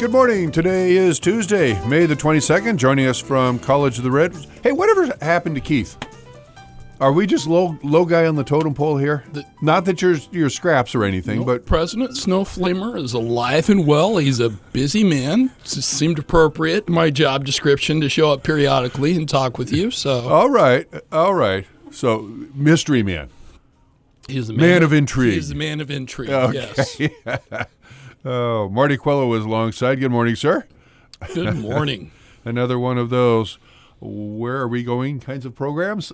Good morning. Today is Tuesday, May the 22nd. Joining us from College of the Red. Hey, whatever happened to Keith? Are we just low guy on the totem pole here? Not that you're scraps or anything, but President Snowflamer is alive and well. He's a busy man. It seemed appropriate in my job description to show up periodically and talk with you. So all right. So mystery man. He's the man of intrigue. He's the man of intrigue. Okay. Yes. Oh, Marty Quello is alongside. Good morning, sir. Good morning. Another one of those where are we going kinds of programs.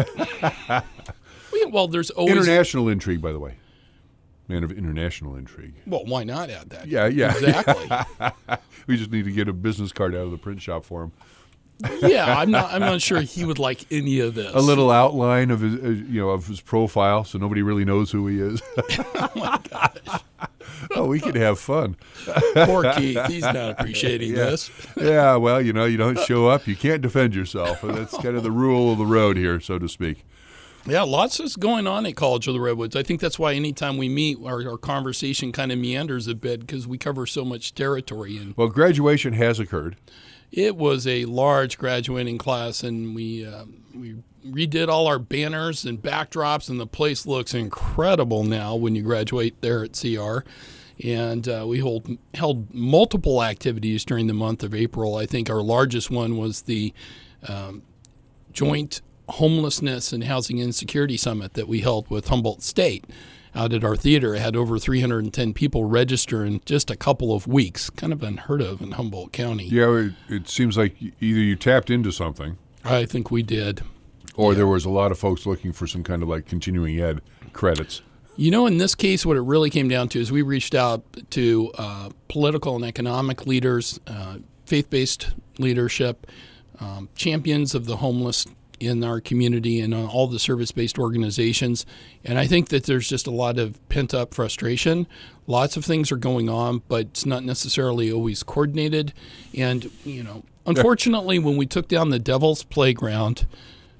Well, there's always international intrigue, by the way. Man of international intrigue. Well, why not add that? Yeah. Exactly. We just need to get a business card out of the print shop for him. Yeah, I'm not sure he would like any of this. A little outline of his profile, so nobody really knows who he is. Oh my gosh. Oh, we could have fun. Poor Keith. He's not appreciating this. Yeah, well, you don't show up, you can't defend yourself. And that's kind of the rule of the road here, so to speak. Yeah, lots is going on at College of the Redwoods. I think that's why anytime we meet, our conversation kind of meanders a bit because we cover so much territory. Well, graduation has occurred. It was a large graduating class, and we redid all our banners and backdrops, and the place looks incredible now when you graduate there at CR. And we held multiple activities during the month of April. I think our largest one was the Joint Homelessness and Housing Insecurity Summit that we held with Humboldt State out at our theater. It had over 310 people register in just a couple of weeks, kind of unheard of in Humboldt County. Yeah, it seems like either you tapped into something. I think we did. Or there was a lot of folks looking for some kind of like continuing ed credits. In this case, what it really came down to is we reached out to political and economic leaders, faith-based leadership, champions of the homeless in our community and all the service-based organizations. And I think that there's just a lot of pent-up frustration. Lots of things are going on, but it's not necessarily always coordinated. And, unfortunately, when we took down the Devil's Playground,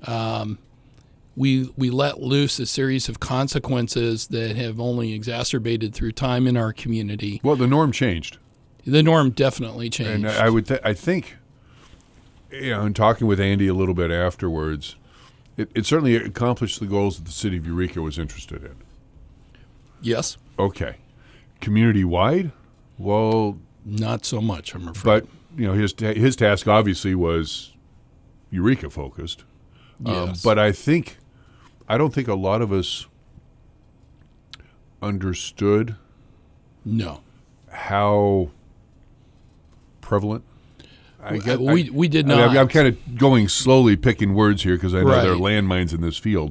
we let loose a series of consequences that have only exacerbated through time in our community. Well, the norm changed. The norm definitely changed. And I think, in talking with Andy a little bit afterwards, it certainly accomplished the goals that the city of Eureka was interested in. Yes. Okay. Community-wide? Well, not so much, I'm afraid. But, his task obviously was Eureka-focused. Yes. But I don't think a lot of us understood how prevalent. We did not. I'm kind of going slowly picking words here because I know there are landmines in this field.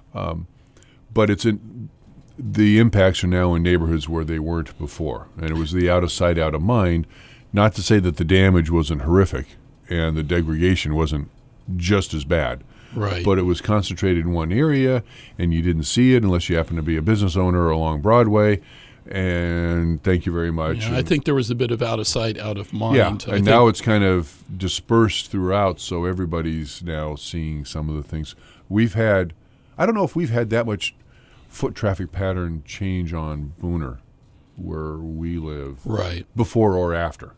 But the impacts are now in neighborhoods where they weren't before. And it was the out of sight, out of mind. Not to say that the damage wasn't horrific and the degradation wasn't just as bad. Right. But it was concentrated in one area, and you didn't see it unless you happened to be a business owner along Broadway. And thank you very much. Yeah, I think there was a bit of out of sight, out of mind. Yeah, and now it's kind of dispersed throughout, so everybody's now seeing some of the things. I don't know if we've had that much foot traffic pattern change on Booner, where we live, before or after.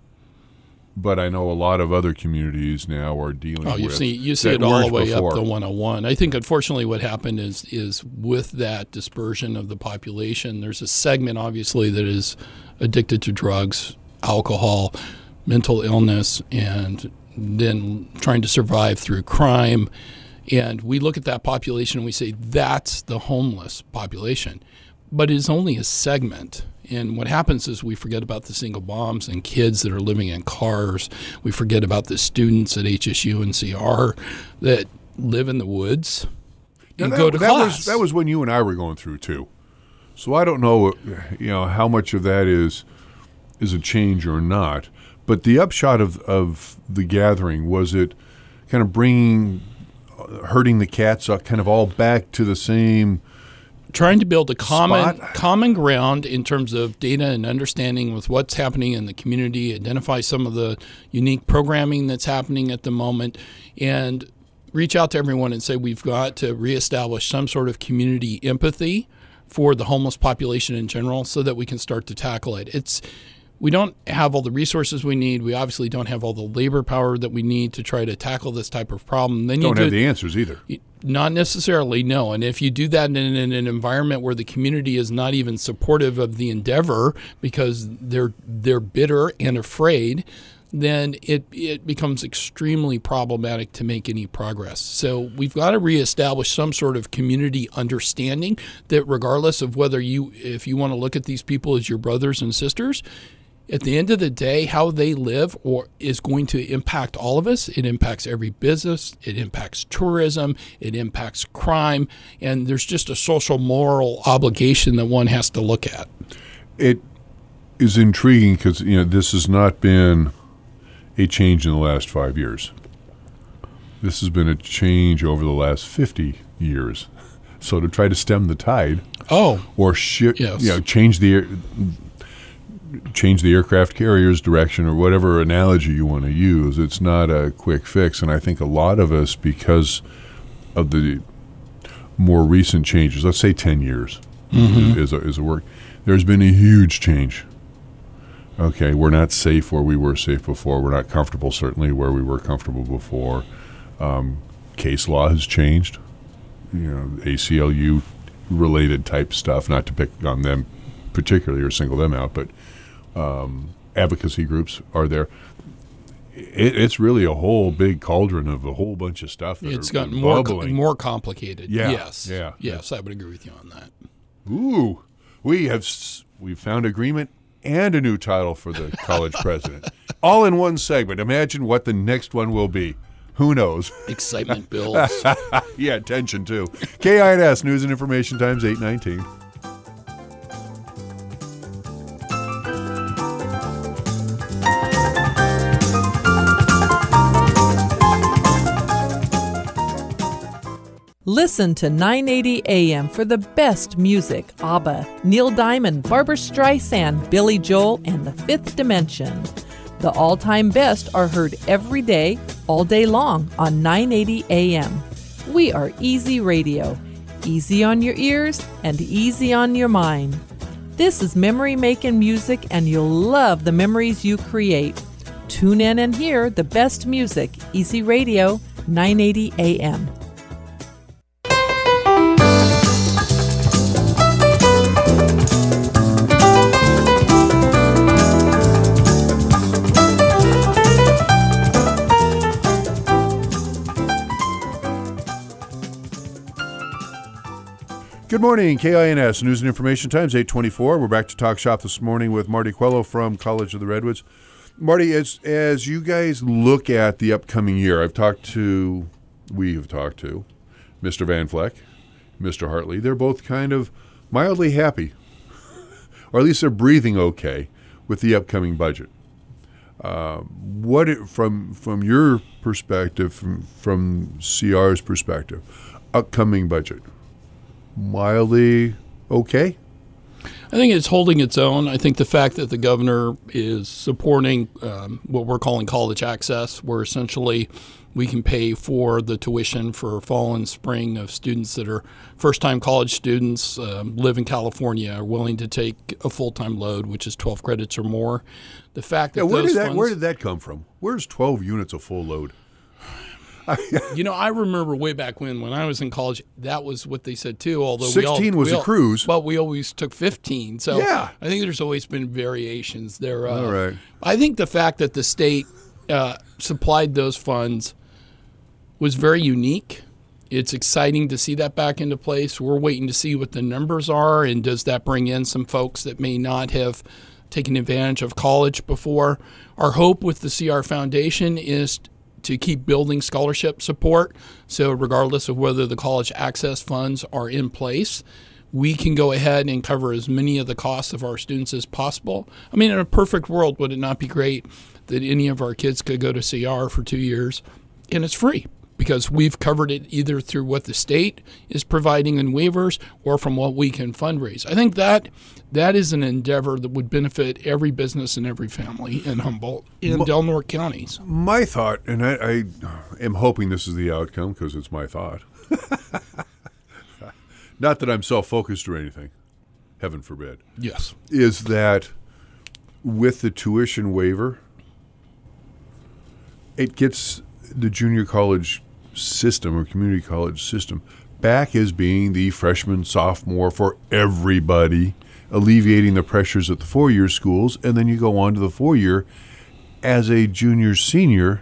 But I know a lot of other communities now are dealing with you see it all the way before. up the 101. I think, unfortunately, what happened is with that dispersion of the population, there's a segment, obviously, that is addicted to drugs, alcohol, mental illness, and then trying to survive through crime. And we look at that population and we say, that's the homeless population. But it is only a segment. And what happens is we forget about the single moms and kids that are living in cars. We forget about the students at HSU and CR that live in the woods and go to class. That was when you and I were going through too. So I don't know, how much of that is a change or not. But the upshot of the gathering was it kind of herding the cats up, kind of all back to the same. Trying to build a common ground in terms of data and understanding with what's happening in the community, identify some of the unique programming that's happening at the moment, and reach out to everyone and say we've got to reestablish some sort of community empathy for the homeless population in general so that we can start to tackle it. we don't have all the resources we need. We obviously don't have all the labor power that we need to try to tackle this type of problem. Then you don't have the answers either. Not necessarily, no. And if you do that in an environment where the community is not even supportive of the endeavor because they're bitter and afraid, then it becomes extremely problematic to make any progress. So we've got to reestablish some sort of community understanding that regardless of whether if you want to look at these people as your brothers and sisters, at the end of the day, how they live is going to impact all of us. It impacts every business. It impacts tourism. It impacts crime. And there's just a social moral obligation that one has to look at. It is intriguing because this has not been a change in the last 5 years. This has been a change over the last 50 years. So to try to stem the tide, or change the aircraft carrier's direction or whatever analogy you want to use, it's not a quick fix. And I think a lot of us, because of the more recent changes, let's say 10 years is a work, there's been a huge change. Okay, we're not safe where we were safe before. We're not comfortable, certainly, where we were comfortable before. Case law has changed. ACLU-related type stuff, not to pick on them particularly or single them out, but advocacy groups are there. It's really a whole big cauldron of a whole bunch of stuff. It's gotten more complicated. Yeah. Yes. I would agree with you on that. Ooh, we've found agreement and a new title for the college president, all in one segment. Imagine what the next one will be. Who knows? Excitement builds. Yeah, tension too. KINS News and Information Times 819. Listen to 980 AM for the best music. ABBA, Neil Diamond, Barbra Streisand, Billy Joel, and The Fifth Dimension. The all-time best are heard every day, all day long on 980 AM. We are Easy Radio. Easy on your ears and easy on your mind. This is memory-making music, and you'll love the memories you create. Tune in and hear the best music. Easy Radio, 980 AM. Good morning, KINS News and Information Times 824. We're back to Talk Shop this morning with Marty Quello from College of the Redwoods. Marty, as you guys look at the upcoming year, we have talked to Mr. Van Vleck, Mr. Hartley. They're both kind of mildly happy, or at least they're breathing okay with the upcoming budget. From your perspective, from CR's perspective, upcoming budget, mildly okay? I think it's holding its own. I think the fact that the governor is supporting what we're calling college access, where essentially we can pay for the tuition for fall and spring of students that are first-time college students, live in California, are willing to take a full-time load, which is 12 credits or more. The fact that where did that come from? Where's 12 units of full load? I remember way back when I was in college, that was what they said too. Although 16 was a cruise, but we always took 15. So yeah. I think there's always been variations there. All right. I think the fact that the state supplied those funds was very unique. It's exciting to see that back into place. We're waiting to see what the numbers are, and does that bring in some folks that may not have taken advantage of college before. Our hope with the CR Foundation is to keep building scholarship support. So regardless of whether the college access funds are in place, we can go ahead and cover as many of the costs of our students as possible. I mean, in a perfect world, would it not be great that any of our kids could go to CR for 2 years and it's free? Because we've covered it either through what the state is providing in waivers or from what we can fundraise. I think that is an endeavor that would benefit every business and every family in Humboldt and Del Norte counties. My thought, and I am hoping this is the outcome because it's my thought. Not that I'm self-focused or anything, heaven forbid. Yes. Is that with the tuition waiver, it gets the junior college system or community college system back as being the freshman, sophomore for everybody, alleviating the pressures at the four-year schools, and then you go on to the four-year as a junior, senior,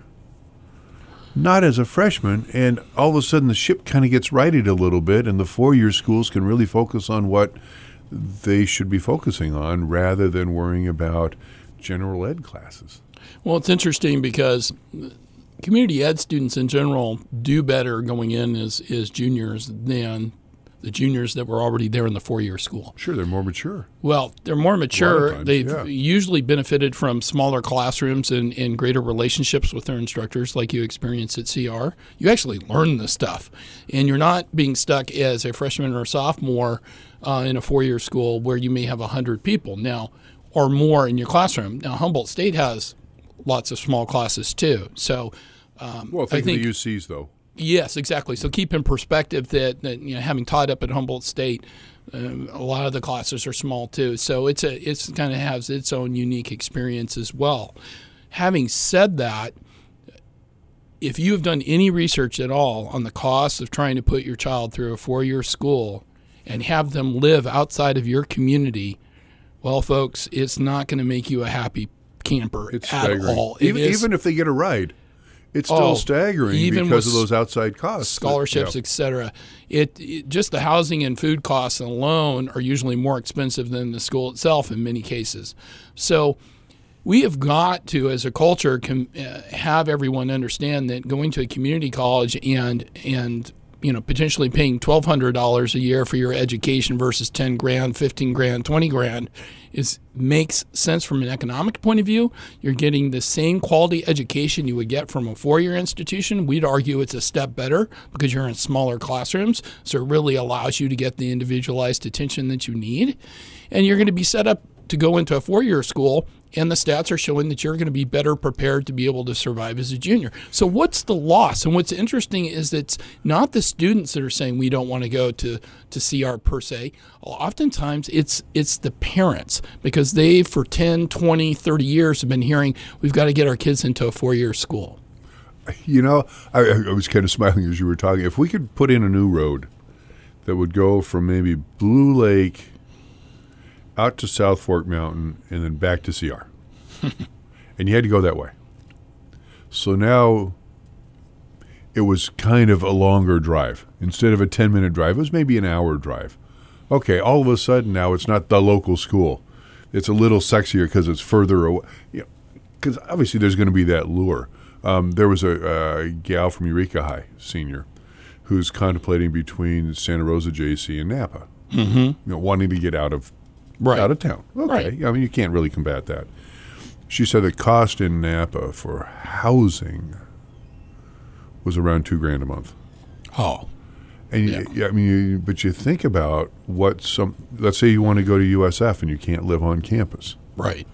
not as a freshman, and all of a sudden the ship kind of gets righted a little bit, and the four-year schools can really focus on what they should be focusing on rather than worrying about general ed classes. Well, it's interesting because community ed students in general do better going in as juniors than the juniors that were already there in the four-year school. Sure, they're more mature. Well, they're more mature. Times, They've usually benefited from smaller classrooms and greater relationships with their instructors like you experienced at CR. You actually learn this stuff, and you're not being stuck as a freshman or a sophomore in a four-year school where you may have 100 people now or more in your classroom. Now, Humboldt State has lots of small classes too. So, well, think of the UCs, though. Yes, exactly. So keep in perspective that having taught up at Humboldt State, a lot of the classes are small too. So it's kind of has its own unique experience as well. Having said that, if you have done any research at all on the cost of trying to put your child through a four-year school and have them live outside of your community, well, folks, it's not going to make you a happy camper It's at staggering. all. Even if they get a ride. It's still staggering because of those outside costs. Scholarships, et cetera. It just the housing and food costs alone are usually more expensive than the school itself in many cases. So we have got to, as a culture, have everyone understand that going to a community college and potentially paying $1,200 a year for your education versus $10,000, $15,000, $20,000 makes sense from an economic point of view. You're getting the same quality education you would get from a four-year institution. We'd argue it's a step better because you're in smaller classrooms, so it really allows you to get the individualized attention that you need. And you're going to be set up to go into a four-year school, and the stats are showing that you're going to be better prepared to be able to survive as a junior. So what's the loss? And what's interesting is that it's not the students that are saying we don't want to go to CR per se. Oftentimes it's the parents, because they for 10, 20, 30 years have been hearing we've got to get our kids into a four-year school. You know, I was kind of smiling as you were talking. If we could put in a new road that would go from maybe Blue Lake out to South Fork Mountain and then back to CR. And you had to go that way. So now it was kind of a longer drive. Instead of a 10-minute drive, it was maybe an hour drive. Okay, all of a sudden now it's not the local school. It's a little sexier because it's further away. Because obviously there's going to be that lure. There was a gal from Eureka High, senior, who's contemplating between Santa Rosa JC and Napa. Mm-hmm. Wanting to get out of town. Okay. Right. I mean, you can't really combat that. She said the cost in Napa for housing was around $2,000 a month. Oh. And but you think about let's say you want to go to USF and you can't live on campus. Right.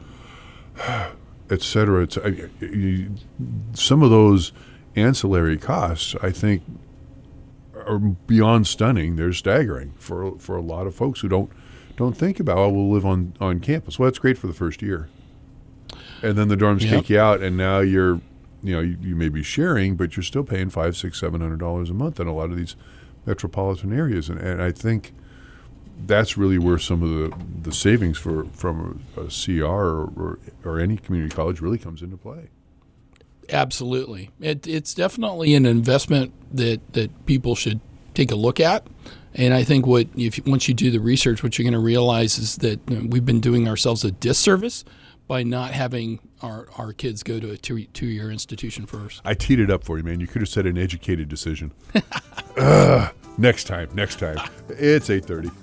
Et cetera. Some of those ancillary costs, I think, are beyond stunning. They're staggering for a lot of folks who don't think about, we'll live on campus. Well, that's great for the first year. And then the dorms kick you out, and now you may be sharing, but you're still paying $500, $600, $700 a month in a lot of these metropolitan areas. And I think that's really where some of the savings from a CR or any community college really comes into play. Absolutely. It's definitely an investment that people should take a look at. And I think once you do the research, what you're going to realize is that we've been doing ourselves a disservice by not having our kids go to a two-year institution first. I teed it up for you, man. You could have said an educated decision. Next time. It's 8:30.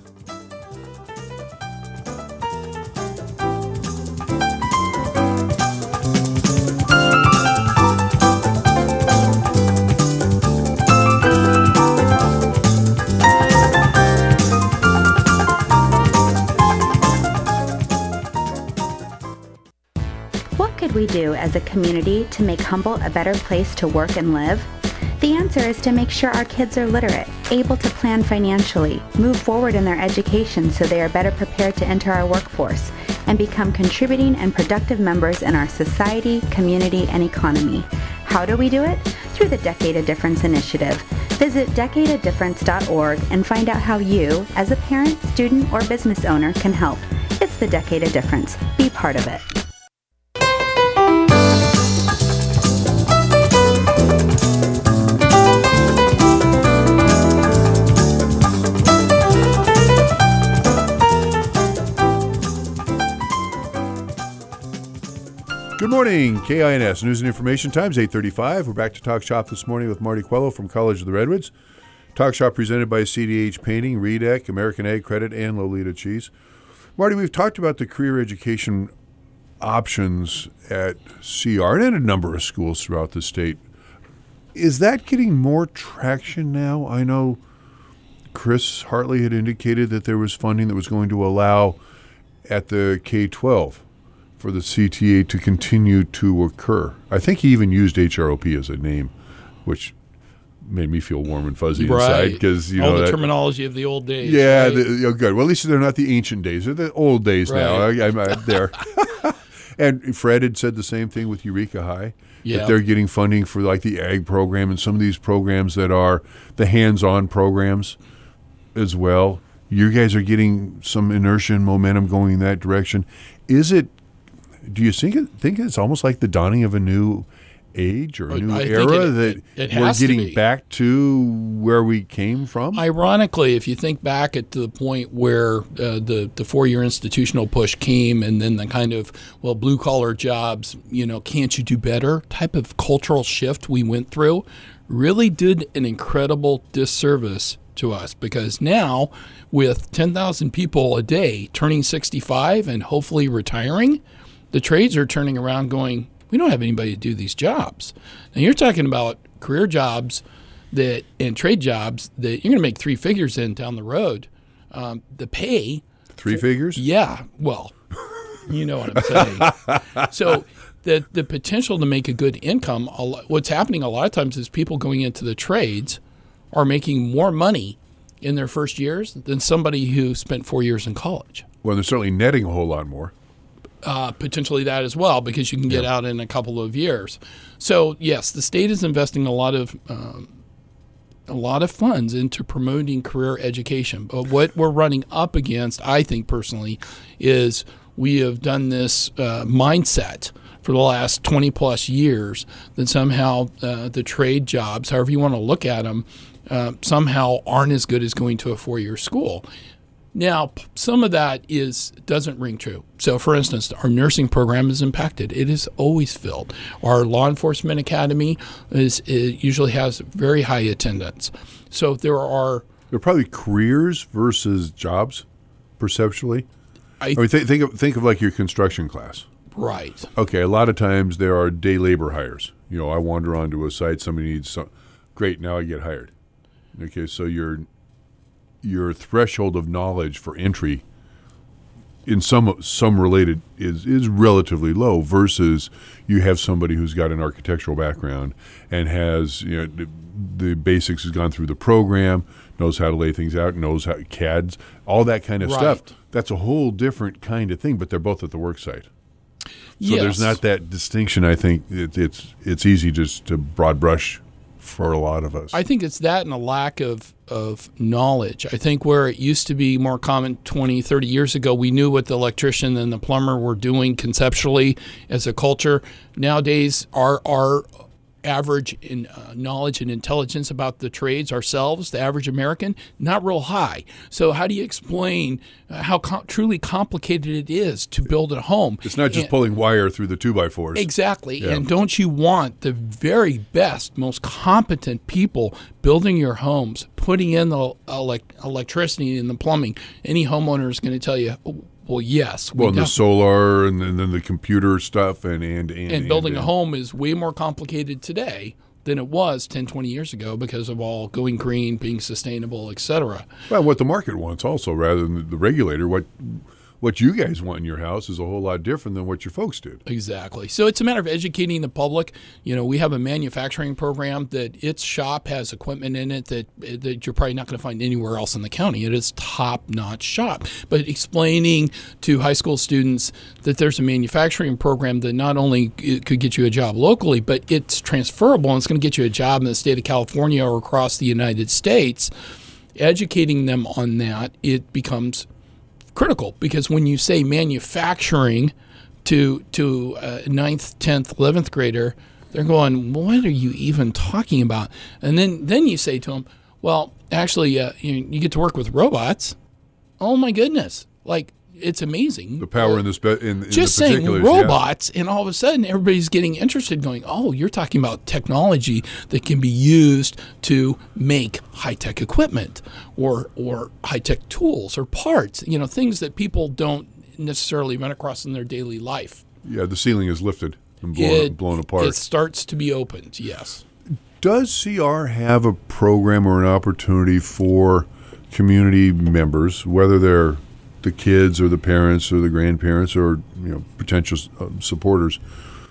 We do as a community to make Humboldt a better place to work and live? The answer is to make sure our kids are literate, able to plan financially, move forward in their education so they are better prepared to enter our workforce, and become contributing and productive members in our society, community, and economy. How do we do it? Through the Decade of Difference initiative. Visit decadeofdifference.org and find out how you, as a parent, student, or business owner, can help. It's the Decade of Difference. Be part of it. Good morning, KINS News and Information Times, 8:35. We're back to Talk Shop this morning with Marty Quello from College of the Redwoods. Talk Shop presented by CDH Painting, Redec, American Ag Credit, and Lolita Cheese. Marty, we've talked about the career education options at CR and in a number of schools throughout the state. Is that getting more traction now? I know Chris Hartley had indicated that there was funding that was going to allow at the K-12 for the CTA to continue to occur. I think he even used HROP as a name, which made me feel warm and fuzzy inside because all the terminology of the old days. Yeah, right? Good. Well, at least they're not the ancient days; they're the old days now. I'm there. And Fred had said the same thing with Eureka High. Yeah. That they're getting funding for like the ag program and some of these programs that are the hands-on programs as well. You guys are getting some inertia and momentum going in that direction. Do you think it's almost like the dawning of a new age or a new era that we're getting back to where we came from? Ironically, if you think back to the point where the 4-year institutional push came and then the kind of, blue-collar jobs, can't you do better type of cultural shift we went through really did an incredible disservice to us, because now with 10,000 people a day turning 65 and hopefully retiring, the trades are turning around going, we don't have anybody to do these jobs. And you're talking about career jobs and trade jobs that you're going to make 3 figures in down the road. The pay. 3 figures? Yeah. Well, you know what I'm saying. So the potential to make a good income, what's happening a lot of times is people going into the trades are making more money in their first years than somebody who spent 4 years in college. Well, they're certainly netting a whole lot more. Potentially that as well, because you can get out in a couple of years. So yes, the state is investing a lot of funds into promoting career education. But what we're running up against, I think personally, is we have done this mindset for the last 20 plus years that somehow the trade jobs, however you want to look at them, somehow aren't as good as going to a 4-year school. Now, some of that doesn't ring true. So, for instance, our nursing program is impacted. It is always filled. Our law enforcement academy usually has very high attendance. So there are probably careers versus jobs, perceptually. Think of like your construction class. Right. Okay, a lot of times there are day labor hires. I wander onto a site, somebody needs great, now I get hired. Okay, so your threshold of knowledge for entry in some related is relatively low versus you have somebody who's got an architectural background and has the basics, has gone through the program, knows how to lay things out, knows how CADs, all that kind of stuff. That's a whole different kind of thing, but they're both at the work site. So there's not that distinction. I think it's easy just to broad brush for a lot of us. I think it's that and a lack of knowledge. I think where it used to be more common 20, 30 years ago, we knew what the electrician and the plumber were doing conceptually as a culture. Nowadays, our average in knowledge and intelligence about the trades ourselves, the average American, not real high. So how do you explain how truly complicated it is to build a home? It's not just pulling wire through the 2x4s. Exactly. Yeah. And don't you want the very best, most competent people building your homes, putting in the electricity and the plumbing? Any homeowner is going to tell you, well, yes. Well, and the solar and then the computer stuff and building a home is way more complicated today than it was 10, 20 years ago because of all going green, being sustainable, et cetera. Well, what the market wants also rather than the regulator, what you guys want in your house is a whole lot different than what your folks did. Exactly. So it's a matter of educating the public. We have a manufacturing program that its shop has equipment in it that you're probably not going to find anywhere else in the county. It is top-notch shop. But explaining to high school students that there's a manufacturing program that not only it could get you a job locally, but it's transferable and it's going to get you a job in the state of California or across the United States, educating them on that, it becomes critical, because when you say manufacturing to a 9th, 10th, 11th grader, they're going, what are you even talking about? And then you say to them, well, actually, you get to work with robots. Oh, my goodness. Like, it's amazing. The power in this in just the saying particulars, robots, and all of a sudden everybody's getting interested, going, oh, you're talking about technology that can be used to make high-tech equipment or high-tech tools or parts, things that people don't necessarily run across in their daily life. Yeah, the ceiling is lifted and blown apart. It starts to be opened, yes. Does CR have a program or an opportunity for community members, whether they're the kids or the parents or the grandparents or potential supporters,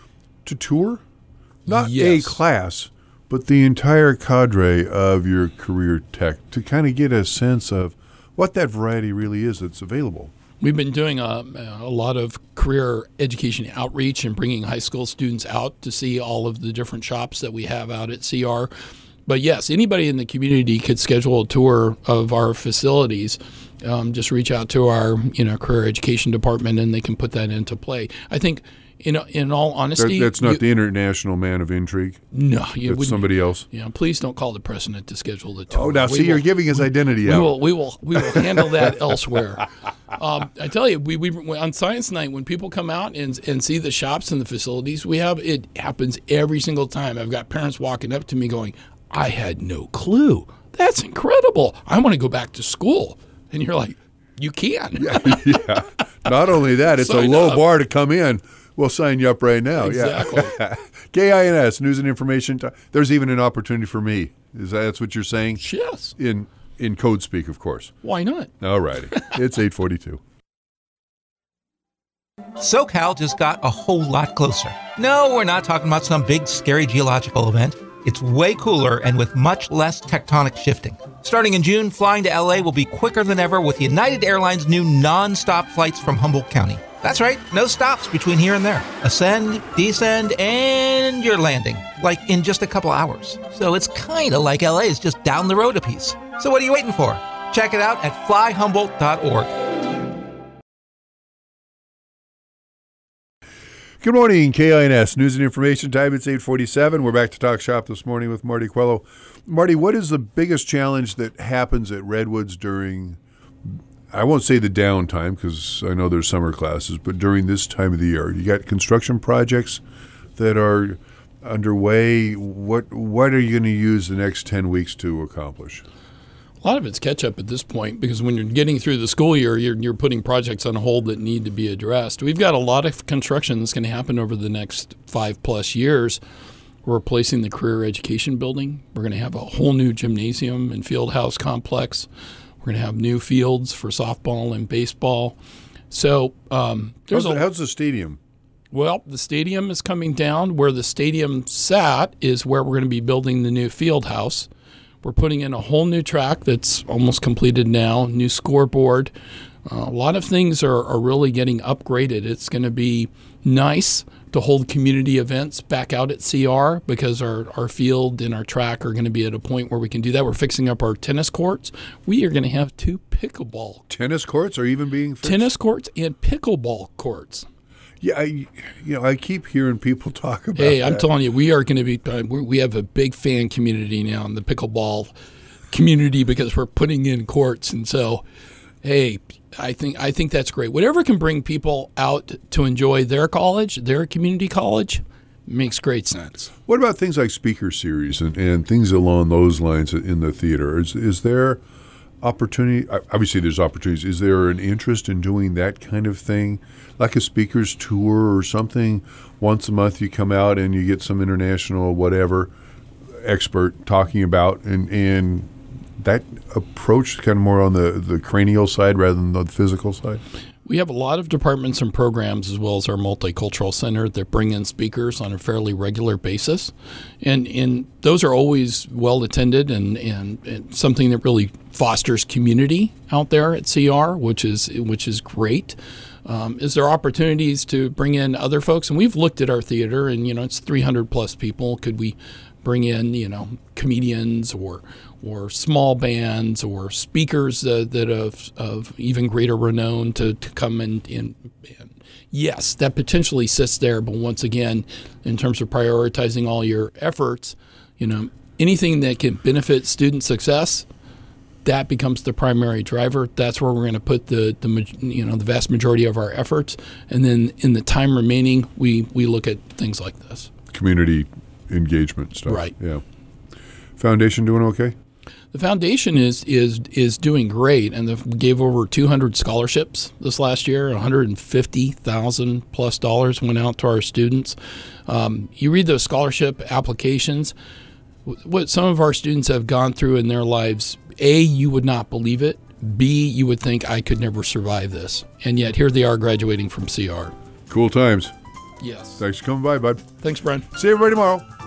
to tour? Not yes. a class, but the entire cadre of your career tech, to kind of get a sense of what that variety really is that's available. We've been doing a lot of career education outreach and bringing high school students out to see all of the different shops that we have out at CR. But yes, anybody in the community could schedule a tour of our facilities. Just reach out to our career education department, and they can put that into play. I think, in all honesty, that's not the International Man of Intrigue. No, it's somebody else. Yeah, please don't call the president to schedule the tour. Oh, now you're giving his identity out. We will handle that elsewhere. I tell you, we on Science Night, when people come out and see the shops and the facilities we have, it happens every single time. I've got parents walking up to me going, I had no clue. That's incredible. I want to go back to school. And you're like, you can. Yeah. Not only that, it's a low bar to come in. We'll sign you up right now. Exactly. Yeah. KINS, News and Information. There's even an opportunity for me. That's what you're saying? Yes. In code speak, of course. Why not? All righty. It's 8:42. SoCal just got a whole lot closer. No, we're not talking about some big, scary geological event. It's way cooler and with much less tectonic shifting. Starting in June, flying to LA will be quicker than ever with United Airlines' new non-stop flights from Humboldt County. That's right, no stops between here and there. Ascend, descend, and you're landing, like in just a couple hours. So it's kind of like LA is just down the road a piece. So what are you waiting for? Check it out at flyhumboldt.org. Good morning, KINS News and Information Time. It's 8:47. We're back to Talk Shop this morning with Marty Quello. Marty, what is the biggest challenge that happens at Redwoods during, I won't say the downtime because I know there's summer classes, but during this time of the year? You got construction projects that are underway. What are you going to use the next 10 weeks to accomplish? A lot of it's catch up at this point, because when you're getting through the school year, you're putting projects on hold that need to be addressed. We've got a lot of construction that's going to happen over the next 5+ years. We're replacing the career education building. We're going to have a whole new gymnasium and field house complex. We're going to have new fields for softball and baseball. So how's the stadium? Well, the stadium is coming down. Where the stadium sat is where we're going to be building the new field house. We're putting in a whole new track that's almost completed now, new scoreboard. A lot of things are really getting upgraded. It's going to be nice to hold community events back out at CR, because our field and our track are going to be at a point where we can do that. We're fixing up our tennis courts. We are going to have 2 pickleball. Tennis courts are even being fixed? Tennis courts and pickleball courts. Yeah, I keep hearing people talk about Hey, that. I'm telling you, we are going to be. We have a big fan community now in the pickleball community, because we're putting in courts, and so, hey, I think that's great. Whatever can bring people out to enjoy their college, their community college, makes great sense. What about things like speaker series and things along those lines in the theater? Is there opportunity? Obviously, there's opportunities. Is there an interest in doing that kind of thing, like a speaker's tour or something? Once a month, you come out and you get some international whatever expert talking about, and that approach kind of more on the cranial side rather than the physical side? We have a lot of departments and programs, as well as our multicultural center, that bring in speakers on a fairly regular basis. And those are always well attended and something that really fosters community out there at CR, which is great. Is there opportunities to bring in other folks? And we've looked at our theater, and it's 300 plus people. Could we bring in comedians or small bands or speakers that of even greater renown to come in? Yes, that potentially sits there. But once again, in terms of prioritizing all your efforts, anything that can benefit student success, that becomes the primary driver. That's where we're going to put the vast majority of our efforts. And then in the time remaining, we look at things like this. Community engagement stuff. Right. Yeah. Foundation doing okay? The foundation is doing great, and we gave over 200 scholarships this last year. $150,000+ went out to our students. You read those scholarship applications, what some of our students have gone through in their lives. A, you would not believe it. B, you would think I could never survive this, and yet here they are graduating from CR. Cool times. Yes. Thanks for coming by, bud. Thanks, Brian. See everybody tomorrow.